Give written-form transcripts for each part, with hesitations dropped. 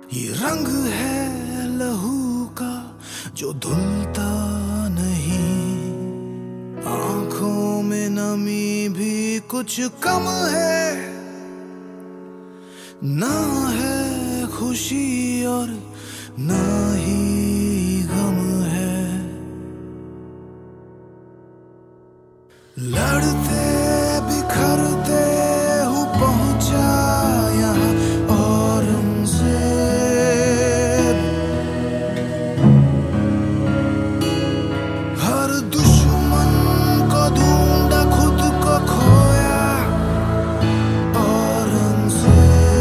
ये रंग है लहू का जो धुलता नहीं, आंखों में नमी भी कुछ कम है, ना है खुशी और ना ही गम है। लड़ते बिखरते हूँ पहुंचा यहाँ और हमसे हर दुश्मन को ढूंढा खुद को खोया और हमसे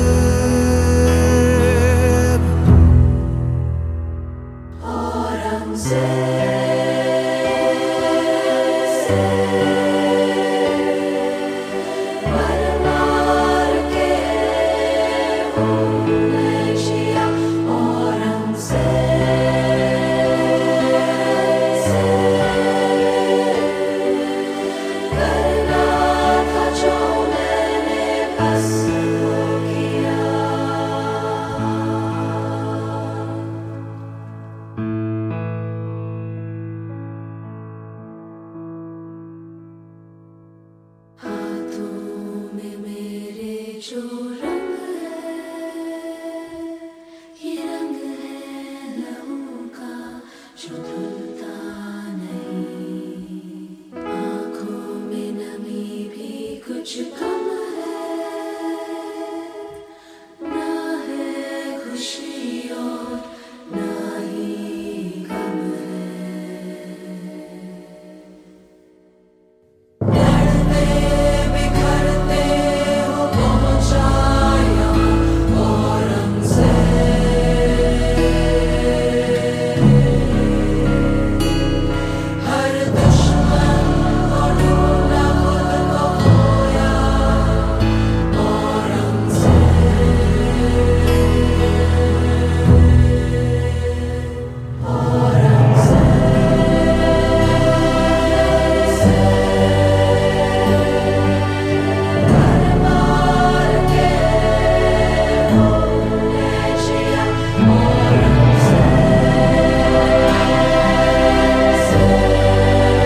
जो रंग है, ये रंग है लहू का जो धुलता नहीं, आँखों में नमी भी कुछ कम है, ना है खुशी और ना ही गम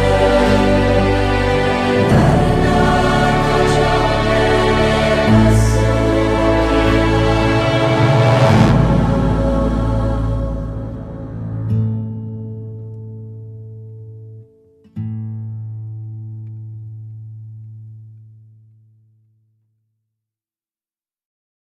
है।